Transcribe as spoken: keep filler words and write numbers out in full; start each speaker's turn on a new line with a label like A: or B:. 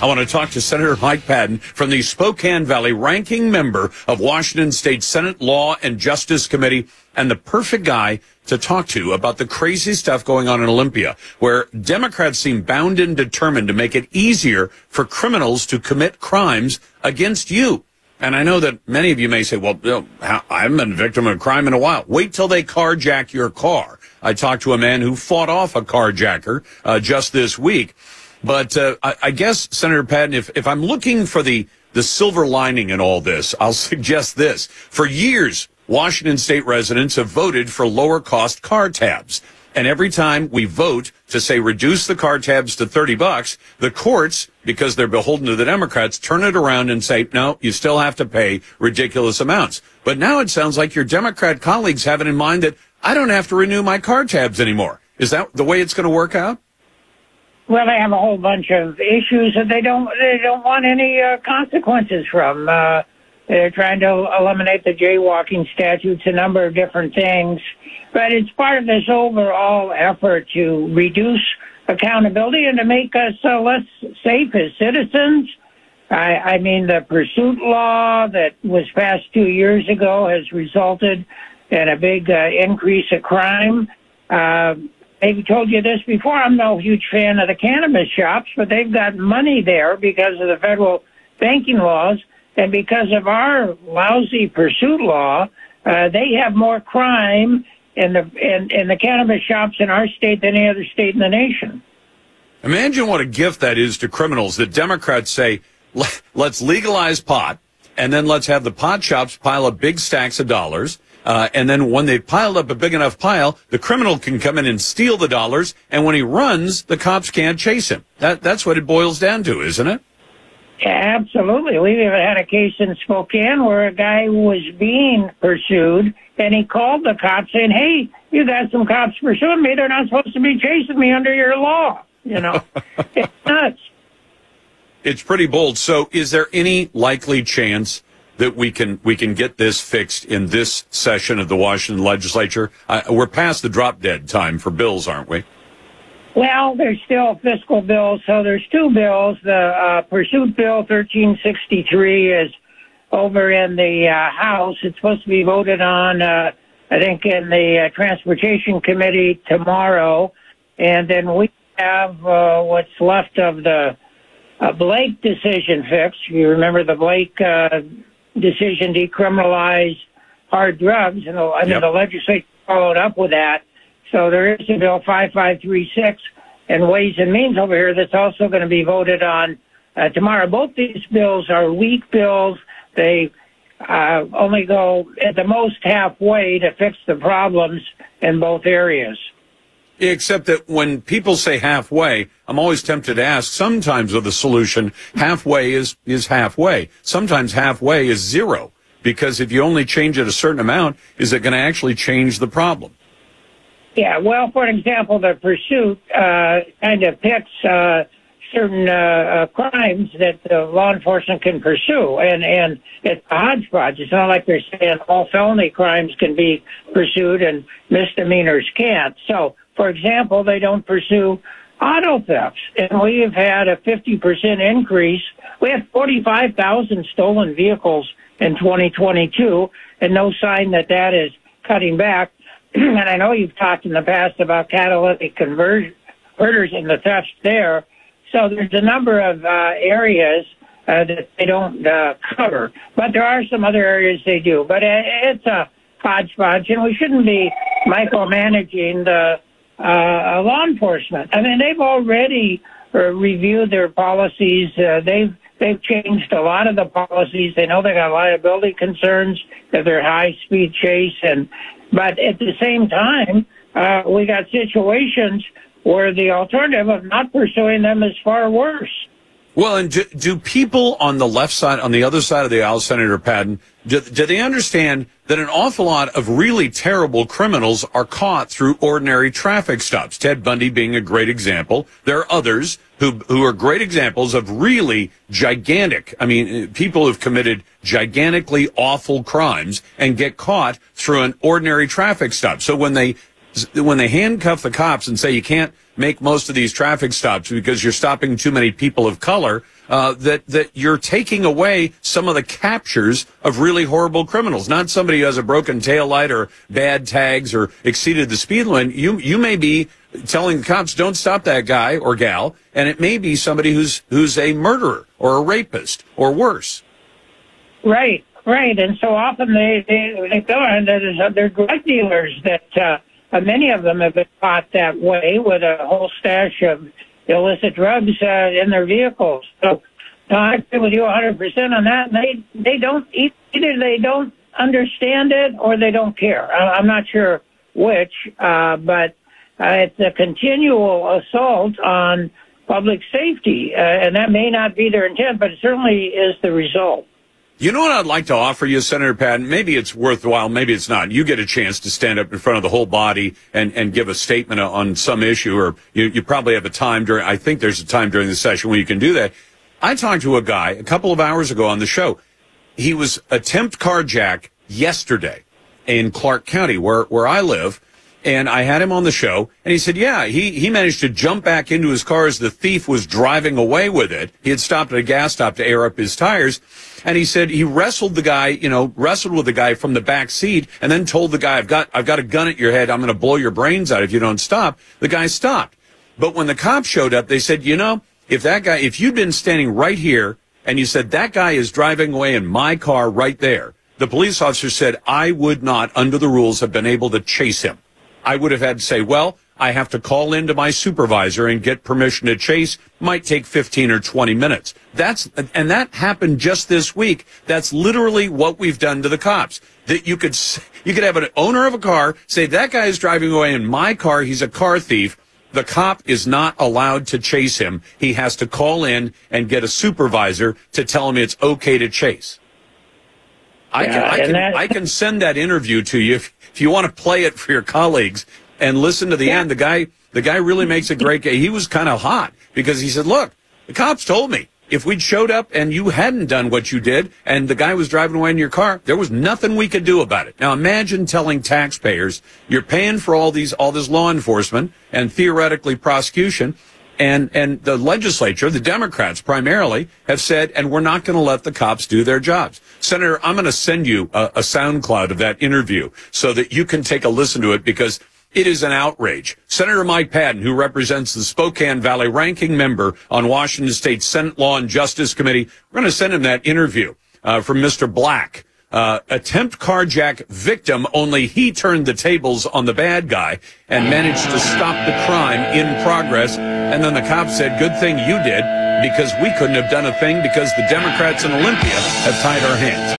A: I want to talk to Senator Mike Patton from the Spokane Valley, ranking member of Washington State Senate Law and Justice Committee, and the perfect guy to talk to about the crazy stuff going on in Olympia, where Democrats seem bound and determined to make it easier for criminals to commit crimes against you. And I know that many of you may say, well, you know, I haven't been a victim of a crime in a while. Wait till they carjack your car. I talked to a man who fought off a carjacker uh, just this week. But uh, I, I guess, Senator Patton, if, if I'm looking for the, the silver lining in all this, I'll suggest this. For years, Washington State residents have voted for lower cost car tabs. And every time we vote to say reduce the car tabs to thirty bucks, the courts, because they're beholden to the Democrats, turn it around and say, no, you still have to pay ridiculous amounts. But now it sounds like your Democrat colleagues have it in mind that I don't have to renew my car tabs anymore. Is that the way it's going to work out?
B: Well, they have a whole bunch of issues that they don't they don't want any uh, consequences from. Uh, they're trying to eliminate the jaywalking statutes, a number of different things. But it's part of this overall effort to reduce accountability and to make us uh, less safe as citizens. I, I mean, the pursuit law that was passed two years ago has resulted in a big uh, increase of crime. Uh, I've told you this before. I'm no huge fan of the cannabis shops, but they've got money there because of the federal banking laws. And because of our lousy pursuit law, uh, they have more crime in the in, in the cannabis shops in our state than any other state in the nation.
A: Imagine what a gift that is to criminals. The Democrats say, let's legalize pot, and then let's have the pot shops pile up big stacks of dollars. Uh, and then when they've piled up a big enough pile, the criminal can come in and steal the dollars. And when he runs, the cops can't chase him. That, that's what it boils down to, isn't it?
B: Yeah, absolutely. We even had a case in Spokane where a guy was being pursued, and he called the cops saying, hey, you got some cops pursuing me. They're not supposed to be chasing me under your law. You know, it's nuts.
A: It's pretty bold. So is there any likely chance that we can we can get this fixed in this session of the Washington legislature? Uh, we're past the drop dead time for bills, aren't we?
B: Well, there's still fiscal bills. So there's two bills. The uh, pursuit bill thirteen sixty-three is over in the uh, House. It's supposed to be voted on, uh, I think, in the uh, Transportation Committee tomorrow. And then we have uh, what's left of the uh, Blake decision fixed. You remember the Blake uh, decision decriminalized hard drugs, and the, and
A: yep.
B: the legislature followed up with that. So there is a bill five five three six and Ways and Means over here that's also going to be voted on uh, tomorrow. Both these bills are weak bills. They uh, only go at the most halfway to fix the problems in both areas.
A: Except that when people say halfway, I'm always tempted to ask, sometimes with the solution, halfway is, is halfway. Sometimes halfway is zero. Because if you only change it a certain amount, is it going to actually change the problem?
B: Yeah, well, for example, the pursuit uh, kind of picks uh, certain uh, uh, crimes that uh, law enforcement can pursue, and, and it's a hodgepodge. It's not like they're saying all felony crimes can be pursued and misdemeanors can't. So, for example, they don't pursue auto thefts, and we have had a fifty percent increase. We had forty-five thousand stolen vehicles in twenty twenty-two, and no sign that that is cutting back. And I know you've talked in the past about catalytic converters and the theft there. So there's a number of uh, areas uh, that they don't uh, cover. But there are some other areas they do. But it's a hodgepodge, and we shouldn't be micromanaging the uh, law enforcement. I mean, they've already uh, reviewed their policies. Uh, they've They've changed a lot of the policies. They know they got liability concerns that they're high-speed chase, and but at the same time, uh, we got situations where the alternative of not pursuing them is far worse.
A: Well, and do, do people on the left side, on the other side of the aisle, Senator Patton, do, do they understand that an awful lot of really terrible criminals are caught through ordinary traffic stops? Ted Bundy being a great example. There are others who who are great examples of really gigantic, I mean, people who've committed gigantically awful crimes and get caught through an ordinary traffic stop. So when they when they handcuff the cops and say you can't make most of these traffic stops because you're stopping too many people of color, uh, that that you're taking away some of the captures of really horrible criminals. Not somebody who has a broken taillight or bad tags or exceeded the speed limit. You you may be telling the cops, don't stop that guy or gal, and it may be somebody who's who's a murderer or a rapist or worse.
B: Right, right. And so often they, they, they go and there's other drug dealers that uh, many of them have been caught that way with a whole stash of illicit drugs uh, in their vehicles. So no, I agree with you one hundred percent on that. And they, they don't, either they don't understand it or they don't care. I'm not sure which, uh, but Uh, it's a continual assault on public safety, uh, and that may not be their intent, but it certainly is the result.
A: You know what I'd like to offer you, Senator Patton? Maybe it's worthwhile, maybe it's not. You get a chance to stand up in front of the whole body and, and give a statement on some issue, or you, you probably have a time during, I think there's a time during the session when you can do that. I talked to a guy a couple of hours ago on the show. He was attempt carjacked yesterday in Clark County, where, where I live. And I had him on the show, and he said, yeah, he, he managed to jump back into his car as the thief was driving away with it. He had stopped at a gas stop to air up his tires. And he said he wrestled the guy, you know, wrestled with the guy from the back seat and then told the guy, I've got, I've got a gun at your head. I'm going to blow your brains out if you don't stop. The guy stopped. But when the cops showed up, they said, you know, if that guy, if you'd been standing right here and you said that guy is driving away in my car right there, the police officer said, I would not, under the rules, have been able to chase him. I would have had to say, well, I have to call into my supervisor and get permission to chase. Might take fifteen or twenty minutes. That's, and that happened just this week. That's literally what we've done to the cops. That you could, you could have an owner of a car say, that guy is driving away in my car. He's a car thief. The cop is not allowed to chase him. He has to call in and get a supervisor to tell him it's okay to chase. I can, I can, I can send that interview to you if, if you want to play it for your colleagues and listen to the
B: yeah.
A: end. The guy, the guy really makes a great game. He was kind of hot because he said, look, the cops told me if we'd showed up and you hadn't done what you did and the guy was driving away in your car, there was nothing we could do about it. Now imagine telling taxpayers you're paying for all these, all this law enforcement and theoretically prosecution. And, and the legislature, the Democrats primarily, have said, and we're not going to let the cops do their jobs. Senator, I'm going to send you a, a SoundCloud of that interview so that you can take a listen to it because it is an outrage. Senator Mike Patton, who represents the Spokane Valley, ranking member on Washington State Senate Law and Justice Committee, we're going to send him that interview uh, from Mister Black. Uh, attempt carjack victim, only he turned the tables on the bad guy and managed to stop the crime in progress. And then the cop said, good thing you did, because we couldn't have done a thing because the Democrats in Olympia have tied our hands.